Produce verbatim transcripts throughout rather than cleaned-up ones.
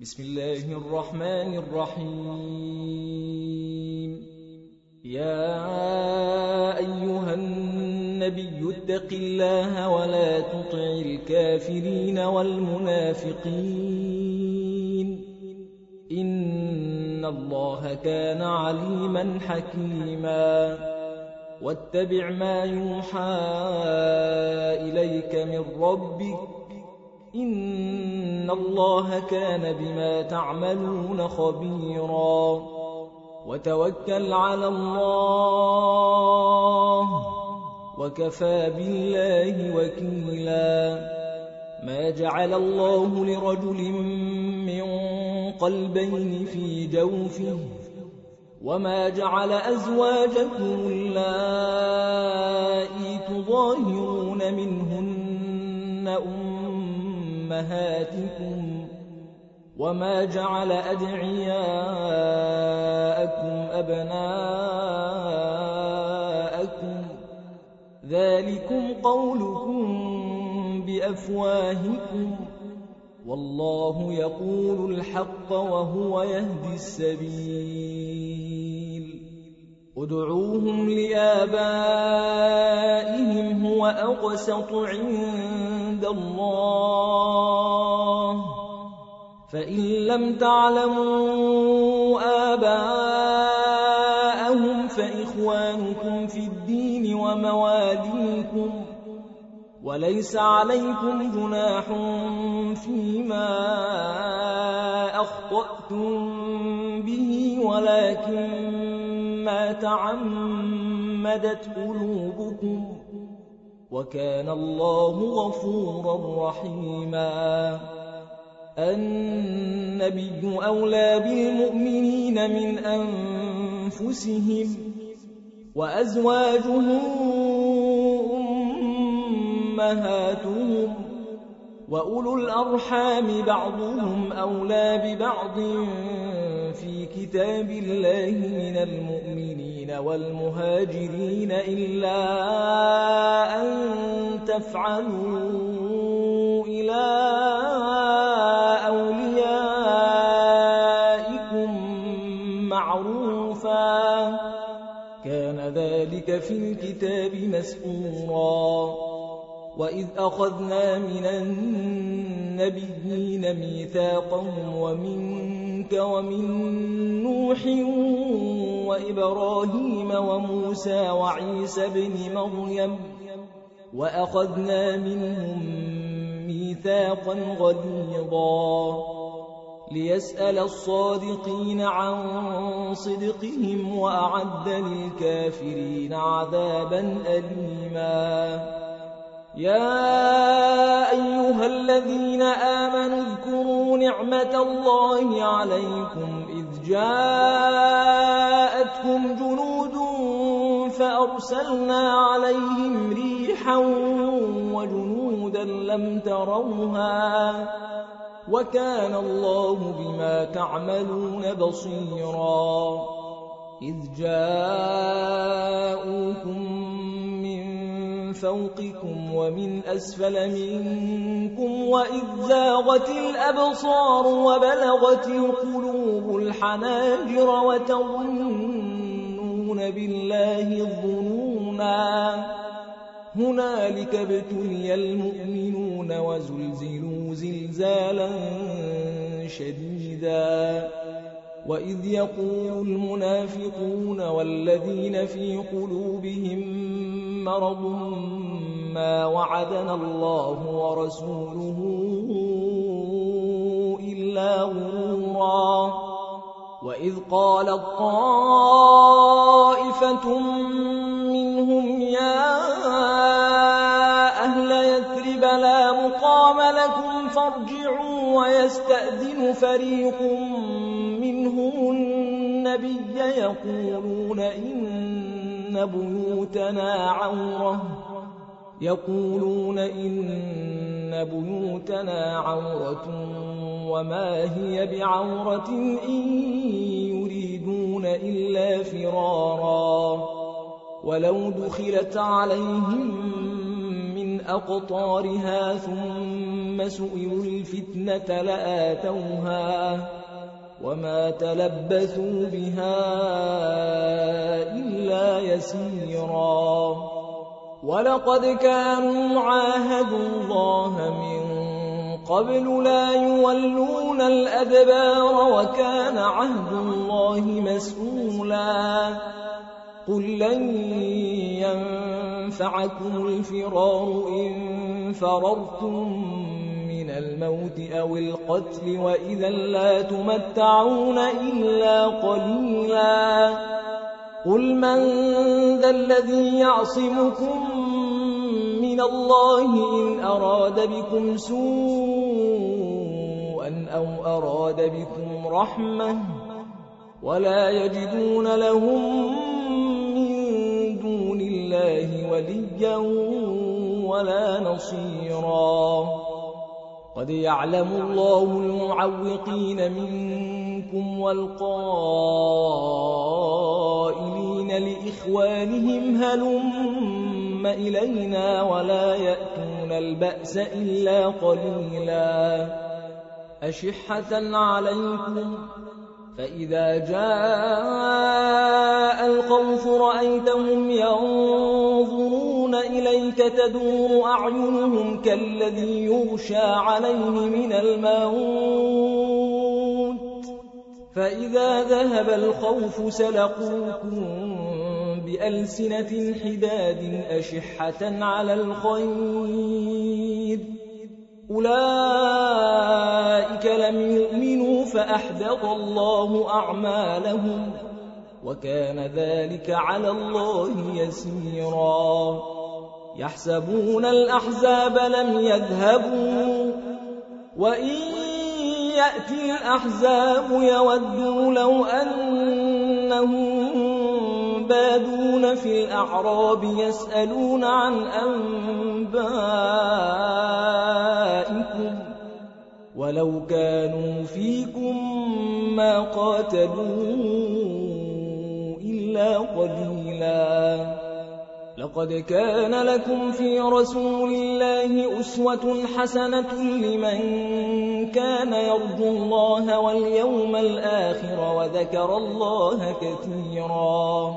بسم الله الرحمن الرحيم. يا أيها النبي اتق الله ولا تطع الكافرين والمنافقين إن الله كان عليما حكيما. واتبع ما يوحى إليك من ربك إن الله كان بما تعملون خبيرا. وتوكل على الله وكفى بالله وكيلا. ما جعل الله لرجل من قلبين في جوفه وما جعل أزواجكم اللائي تظاهرون منهن أمهاتكم وما جعل أدعياءكم أبناءكم ذلكم قولكم بأفواهكم والله يقول الحق وهو يهدي السبيل. ادعوهم لآبائهم هو أقسط عند الله فإن لم تعلموا آباءهم فإخوانكم في الدين ومواليكم وليس عليكم جناح فيما أخطأتم به ولكن ما تعمدت قلوبكم وكان الله غفورا رحيما. النبي أولى بالمؤمنين من أنفسهم وأزواجه أمهاتهم وأولو الأرحام بعضهم أولى ببعض في كتاب الله من المؤمنين والمهاجرين إلا أن تفعلوا إلى أوليائكم معروفا كان ذلك في الكتاب مسطورا. وإذ أخذنا من النبيين ميثاقهم ومنك ومن نوح وإبراهيم وموسى وعيسى بن مريم وأخذنا منهم ميثاقا غليظا ليسأل الصادقين عن صدقهم وأعد للكافرين عذابا أليما. يا أيها الذين آمنوا اذكروا نعمة الله عليكم إذ جاءتكم جنود فأرسلنا عليهم ريحا وجنودا لم تروها وكان الله بما تعملون بصيرا. إذ جاءوكم فوقكم ومن أسفل منكم وإذ زاغت الأبصار وبلغت القلوب الحناجر وتظنون بالله الظنونا هنالك ابتلي المؤمنون وزلزلوا زلزالا شديدا. وإذ يقول المنافقون والذين في قلوبهم مرض ما وعدنا الله ورسوله إلا غرورا. وإذ قالت طائفة منهم يا أهل يثرب لا مقام لكم فارجعوا ويستأذن فريق منهم النبي يقولون إن بيوتنا عورة يقولون إن بيوتنا عورة وما هي بعورة إن يريدون إلا فرارا ولو دخلت عليهم من أقطارها ثم ثم سئلوا الفتنة لآتوها وما تلبثوا بها إلا يسيرا ولقد كانوا عاهدوا الله من قبل لا يولون الأدبار وكان عهد الله مسؤولا قل لن ينفعكم الفرار إن فررتم من الموت أو القتل وإذا لا تمتعون إلا قليلا قل من ذا الذي يعصمكم من الله إن أراد بكم سوءا أو أراد بكم رحمة ولا يجدون لهم من دون الله وليا ولا نصيرا قد يعلم الله المعوقين منكم والقائلين لإخوانهم هلم إلينا ولا يأتون البأس إلا قليلا أشحة عليكم فإذا جاء الخوف رأيتهم ينظرون إليك تدور أعينهم كالذي يغشى عليه من الموت فإذا ذهب الخوف سلقوكم بألسنة حداد أشحة على الخير أولئك لم يؤمنوا فأحبط الله أعمالهم وكان ذلك على الله يسيرا يحسبون الأحزاب لم يذهبوا وإن يأتي الأحزاب يودوا لو أنهم بادون في الأعراب يسألون عن أنبائكم ولو كانوا فيكم ما قاتلوا إلا قليلا لقد كان لكم في رسول الله أسوة حسنة لمن كان يرجو الله واليوم الآخر وذكر الله كثيرا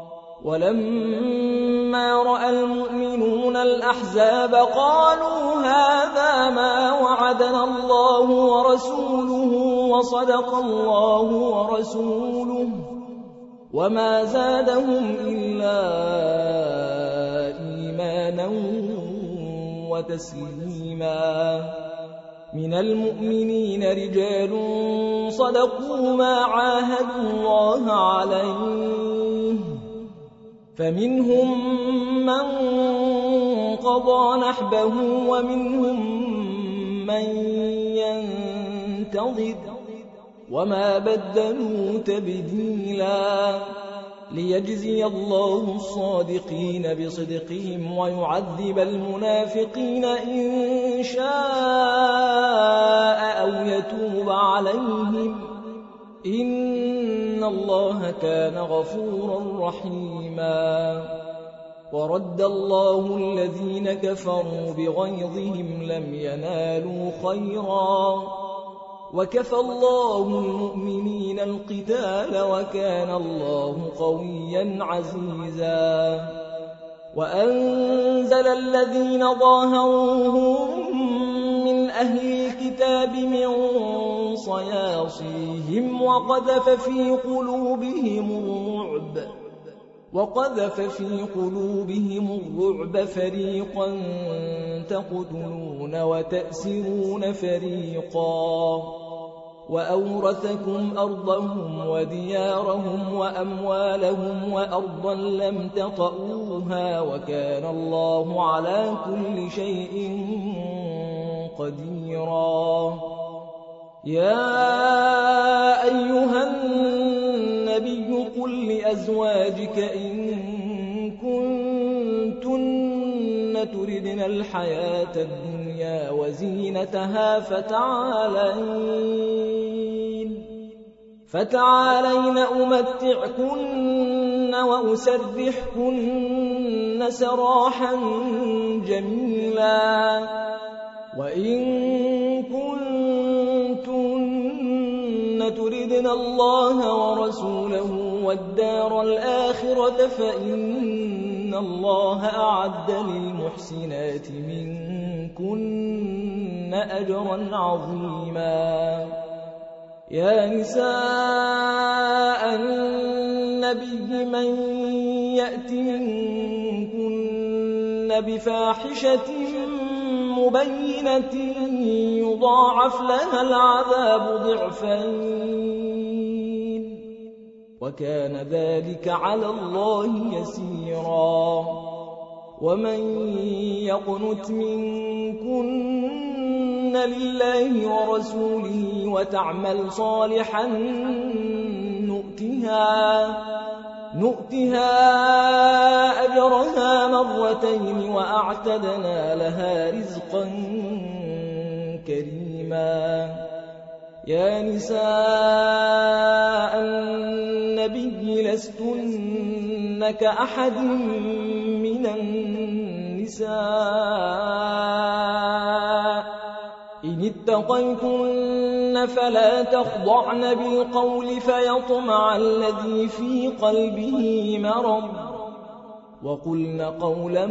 ولما رأى المؤمنون الأحزاب قالوا هذا ما وعدنا الله ورسوله وصدق الله ورسوله وما زادهم إلا إيمانا وتسليما من المؤمنين رجال صدقوا ما عاهدوا الله عليه فمنهم من قضى نحبه ومنهم من ينتظر وما بدلوا تبديلا ليجزي الله الصادقين بصدقهم ويعذب المنافقين إن شاء أو يتوب عليهم إن الله كان غفورا رحيما ورد الله الذين كفروا بغيظهم لم ينالوا خيرا وكفى الله المؤمنين القتال وكان الله قويا عزيزا وأنزل الذين ظاهروهم من أهل الكتاب من صياصيهم وقذف في قلوبهم الرعب وقذف في قلوبهم الرعب فريقا تقتلون وتأسرون فريقا وأورثكم أرضهم وديارهم وأموالهم وأرضا لم تطئوها وكان الله على كل شيء قديرا يا أيها النبي قل لأزواجك إن كنتن تردن الحياة الدنيا وزينتها فتعالين فتعالين أمتعكن وأسرحكن سراحا جميلا وإن كنتن تردن الله ورسوله والدار الآخرة فإن الله أعد للمحسنات منكن أجرا عظيما. يا نساء النبي من يأت منكن بفاحشة مبينة يضاعف لها العذاب ضعفين وكان ذلك على الله يسيرا. ومن يقنت منكن لله ورسوله وتعمل صالحا نؤتها نؤتها أجرها مرتين وأعتدنا لها رزقا كريما. يا نساء النبي لستن كأحد من النساء إن اتقيتن فلا تخضعن بالقول فيطمع الذي في قلبه مرض وقلن قولا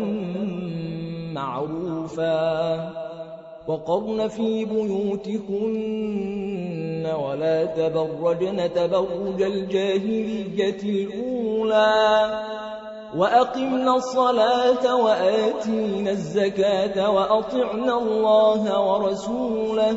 معروفا وقرن في بيوتكن ولا تبرجن تبرج الجاهلية الأولى وأقمنا الصلاة وآتينا الزكاة وأطعنا الله ورسوله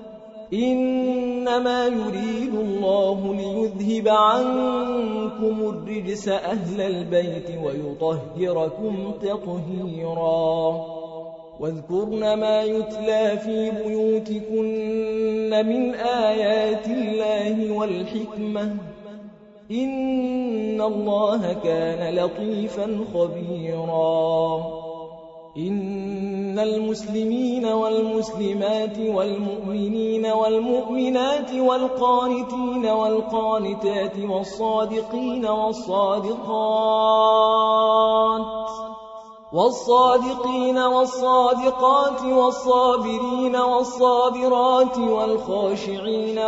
إنما يريد الله ليذهب عنكم الرجس أهل البيت ويطهركم تطهيرا. واذكرن ما يتلى في بيوتكن من آيات الله والحكمة إن الله كان لطيفا خبيرا. إن المسلمين والمسلمات والمؤمنين والمؤمنات والقانتين والقانتات والصادقين والصادقات والصادقين والصادقات والصابرين والصابرات والخاشعين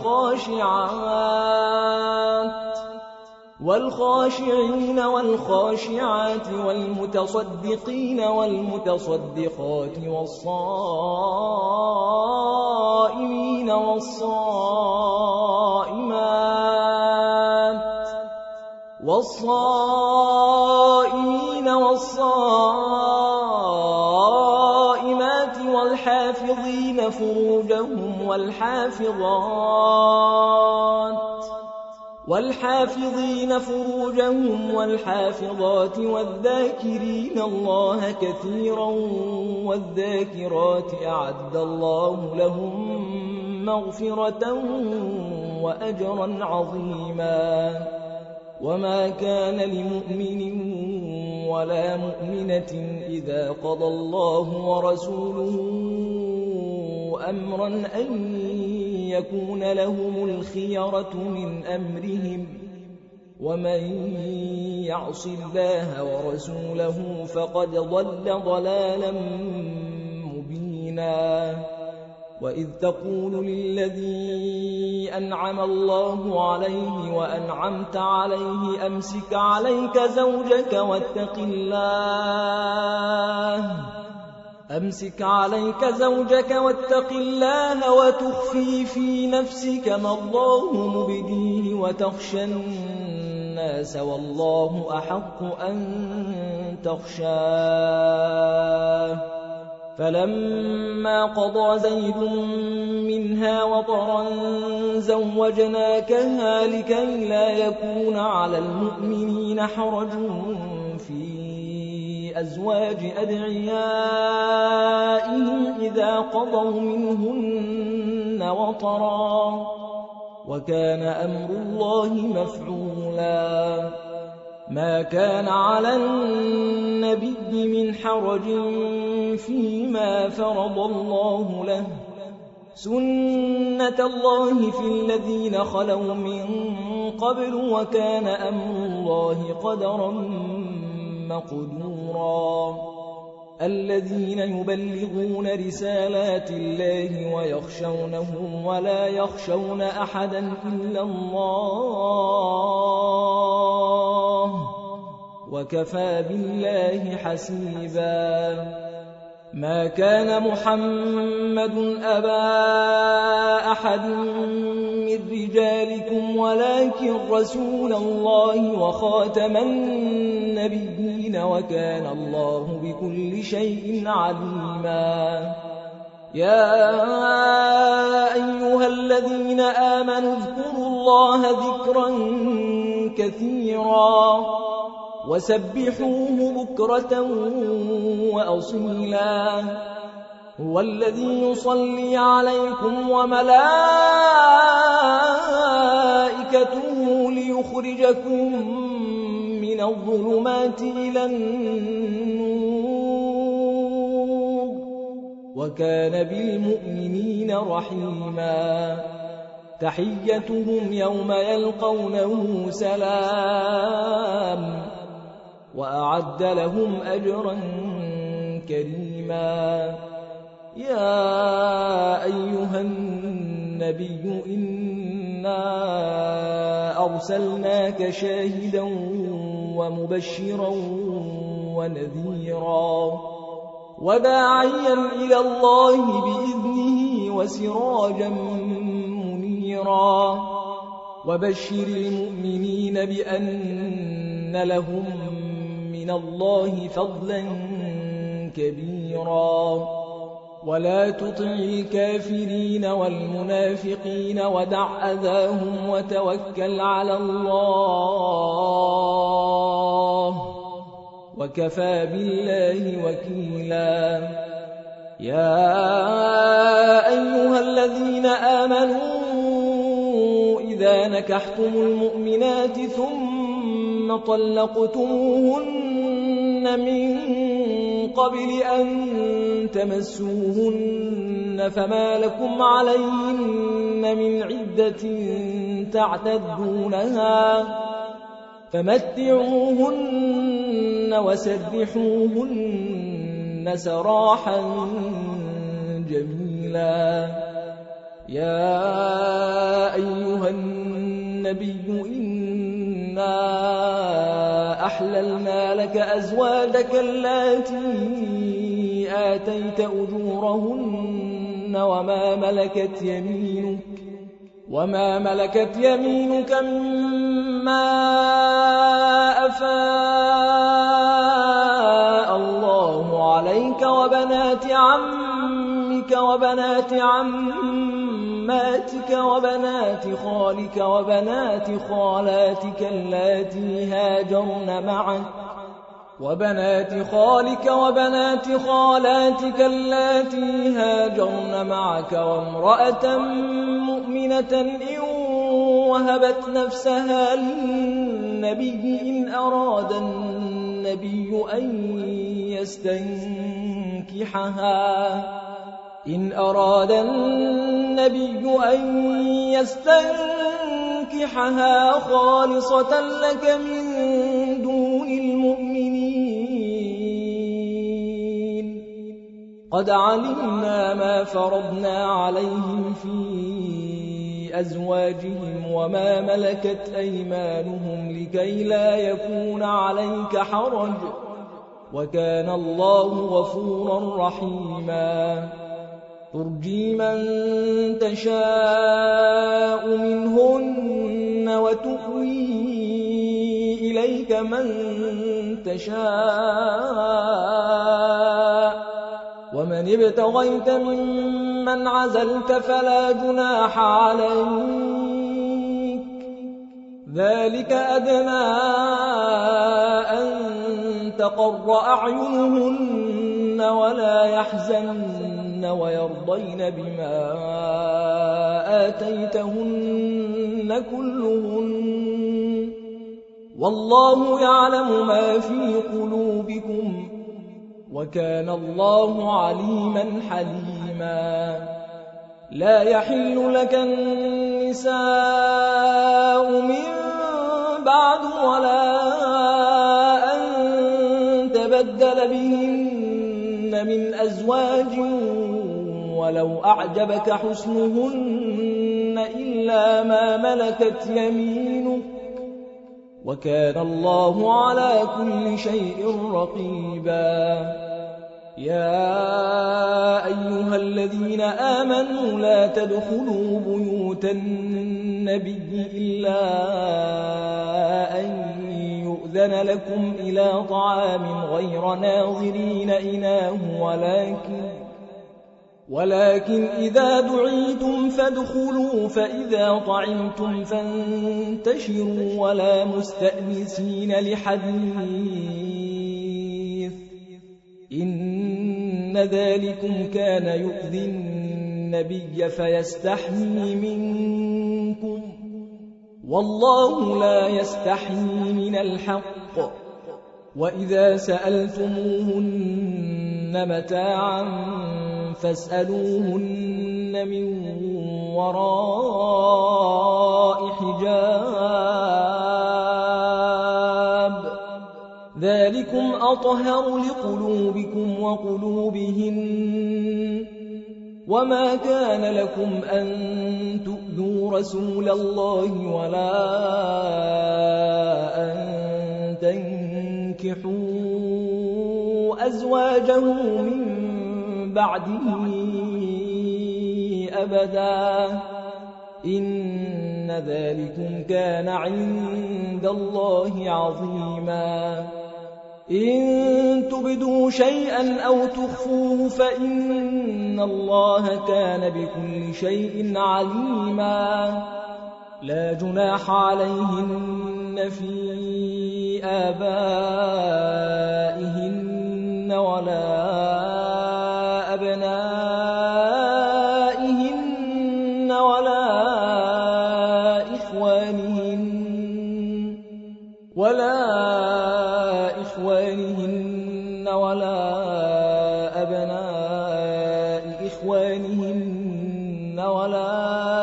والخاشعات والخاشعين والخاشعات والمتصدقين والمتصدقات والصائمين والصائمات والصائمين والصائمات والحافظين فروجهم والحافظات والحافظين فروجهم والحافظات والذاكرين الله كثيرا والذاكرات أعد الله لهم مغفرة وأجرا عظيما. وما كان لمؤمن ولا مؤمنة إذا قضى الله ورسوله أمرا أن يكون لهم الخيرة من أمرهم ومن يعص الله ورسوله فقد ضل ضلالا مبينا. وإذ تقول للذي أنعم الله عليه وأنعمت عليه أمسك عليك زوجك واتق الله أمسك عليك زوجك واتق الله وتخفي في نفسك ما الله مبديه وتخشى الناس والله أحق أن تخشاه. فلما قضى زيد منها وطرا زوجناكها لكي لا يكون على المؤمنين حرج في أزواج أدعيائهم إذا قضوا منهن وطرا وكان أمر الله مفعولا. ما كان على النبي من حرج فيما فرض الله له سنة الله في الذين خلوا من قبل وكان أمر الله قدرا مقدورا. الذين يبلغون رسالات الله ويخشونه ولا يخشون أحدا إلا الله وكفى بالله حسيبا ما كان محمد أبا أحد من رجالكم ولكن رسول الله وخاتم النبيين وكان الله بكل شيء عليما يا أيها الذين آمنوا اذكروا الله ذكرا كثيرا وسبحوه بكرة وأصيلا هو الذي يصلي عليكم وملائكته ليخرجكم من الظلمات إلى النور وكان بالمؤمنين رحيما تحيتهم يوم يلقونه سلام وأعد لهم أجرا كريما يا أيها النبي إنا أرسلناك شاهدا ومبشرا ونذيرا وداعيا إلى الله بإذنه وسراجا منيرا وبشر المؤمنين بأن لهم من الله فضلا كبيرا ولا تطع الكافرين والمنافقين ودع أذاهم وتوكل على الله وكفى بالله وكيلا يا أيها الذين آمنوا إذا نكحتم المؤمنات ثم طلقتموهن من قبل أن تمسوهن فما لكم عليهن من عدة تعتدونها فمتعوهن وسرحوهن سراحا جميلا يا أيها النبي إنا أحللنا لك أزواجك اللاتي آتيت أجورهن وما ملكت يمينك وما ملكت يمينك مما أفاء الله عليك وبنات عمك وبنات عماتك وبنات خالك وبنات خالاتك اللاتي هاجرن معك وبنات خالك وبنات خالاتك اللاتي هاجرن معك وامرأة مؤمنة إن وهبت نفسها للنبي إن أراد النبي أن يستنكحها إن أراد النبي أن يستنكحها خالصة لك من دون المؤمنين قد علمنا ما فرضنا عليهم في أزواجهم وما ملكت أيمانهم لكي لا يكون عليك حرج وكان الله غفورا رحيما ترجي من تشاء منهن وتؤوي إليك من تشاء ومن ابتغيت ممن عزلت فلا جناح عليك ذلك أدنى أن تقر أعينهن ولا يحزن ويرضين بما آتيتهن كلهن والله يعلم ما في قلوبكم وكان الله عليما حليما لا يحل لك النساء من بعد ولا أن تبدل بهن من أزواج ولو أعجبك حسنهن إلا ما ملكت يمينك وكان الله على كل شيء رقيبا يا أيها الذين آمنوا لا تدخلوا بيوت النبي إلا أن يؤذن لكم إلى طعام غير ناظرين إناه ولكن ولكن إذا دعيتم فادخلوا فإذا طعمتم فانتشروا ولا مستأنسين لحديث إن ذلكم كان يؤذي النبي فيستحيي منكم والله لا يستحيي من الحق وإذا سألتموهن متاعا فاسألوهن من وراء حجاب ذلكم أطهر لقلوبكم وقلوبهن وما كان لكم أن تؤذوا رسول الله ولا أن تنكحوا أزواجه من بعده أبدا إن ذلكم كان عند الله عظيما إن تبدوا شيئا أو تخفوه فإن الله كان بكل شيء عليما لا جناح عليهن في آبائهن ولا أبنائهن ولا إخوانهن ولا إخوانهن ولا أبناء إخوانهن ولا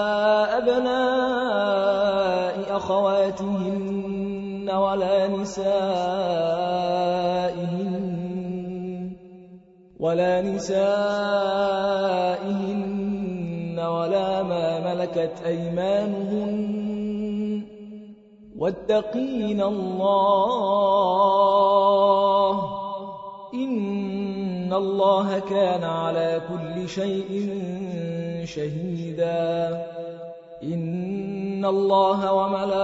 أبناء أخواتهن ولا نسائهن ولا نسائهن ولا ما ملكت أيمانهن واتقين الله إن الله كان على كل شيء شهيدا إن الله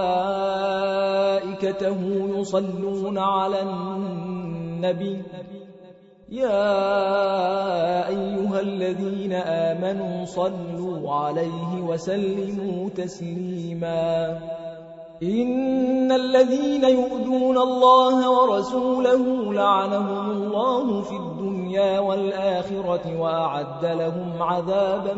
وملائكته يصلون على النبي يا أيها الذين آمنوا صلوا عليه وسلموا تسليما إن الذين يؤذون الله ورسوله لعنهم الله في الدنيا والآخرة وأعد لهم عذابا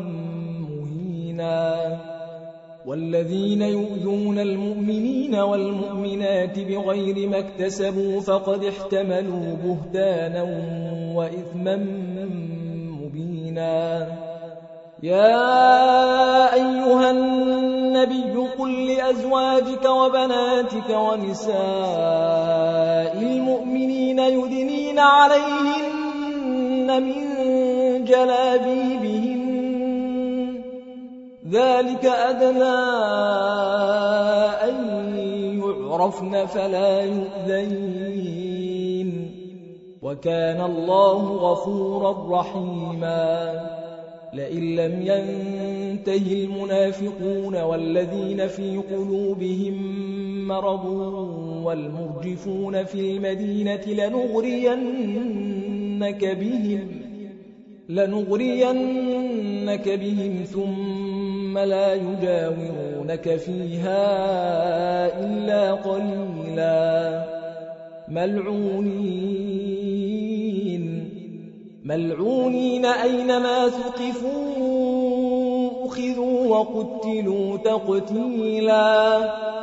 مهينا والذين يؤذون المؤمنين والمؤمنات بغير ما اكتسبوا فقد احتملوا بهتانا وإثما مبينا يا أيها النبي قل لأزواجك وبناتك ونساء المؤمنين يدنين عليهن من جلابيبهن ذلك أدنى أن يعرفن فلا يؤذين وكان الله غفورا رحيما لئن لم ينته المنافقون والذين في قلوبهم مرض والمرجفون في المدينة لنغرينك بهم لنغرينك بهم ثم لا يجاورونك فيها إلا قليلا ملعونين ملعونين أينما ثقفوا أخذوا وقتلوا تقتيلا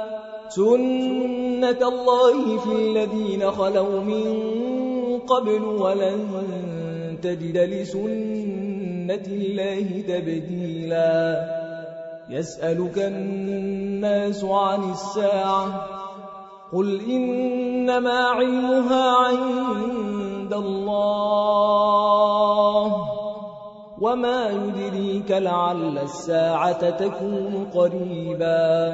سنة الله في الذين خلوا من قبل ولن تجد لسنة الله تبديلا يسألك الناس عن الساعة قل إنما علمها عند الله وما يدريك لعل الساعة تكون قريبا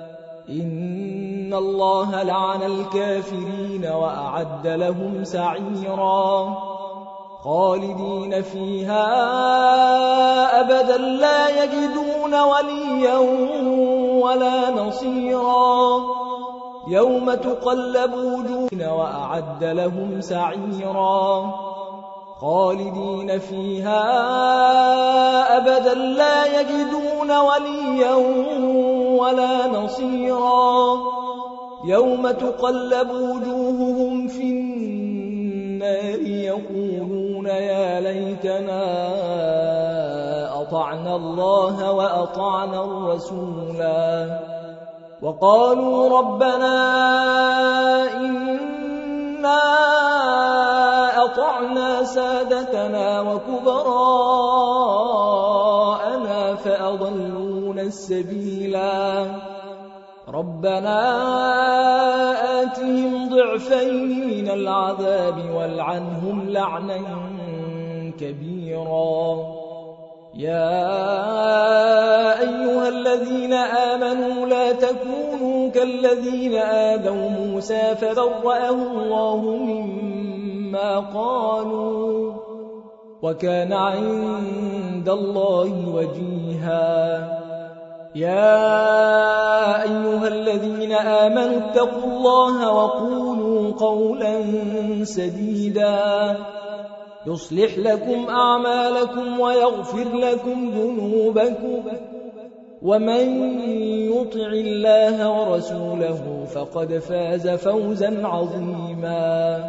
إن الله لعن الكافرين وأعد لهم سعيرا خالدين فيها أبدا لا يجدون وليا ولا نصيرا يوم تقلب وجوهنا وأعد لهم سعيرا خالدين فيها أبدا لا يجدون وليا ولا نصيرا يوم تقلب وجوههم في النار يقولون يا ليتنا أطعنا الله وأطعنا الرسولا وقالوا ربنا إنا أطعنا سادتنا وكبراءنا فأضلونا السبيلا ربنا آتهم ضعفين من العذاب والعنهم لعنا كبيرا يا أيها الذين آمنوا لا تكونوا كالذين آذوا موسى فبرأه الله مما قالوا وكان عند الله وجيها يا أيها الذين آمنوا اتقوا الله وقولوا قولا سديدا يصلح لكم أعمالكم ويغفر لكم ذنوبكم ومن يطع الله ورسوله فقد فاز فوزا عظيما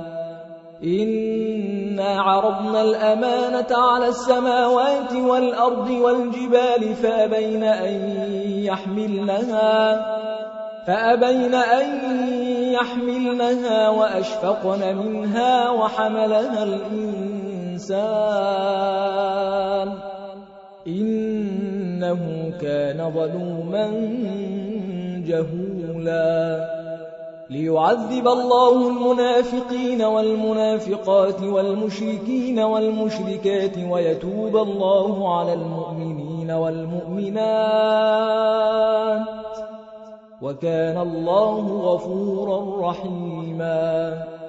إنا عرضنا الأمانة على السماوات والأرض والجبال فأبين أن يحملنها فأبين أن يحملنها وأشفقن منها وحملها الإنسان إنه كان ظلوما جهولا ليعذب الله المنافقين والمنافقات والمشركين والمشركات ويتوب الله على المؤمنين والمؤمنات وكان الله غفورا رحيما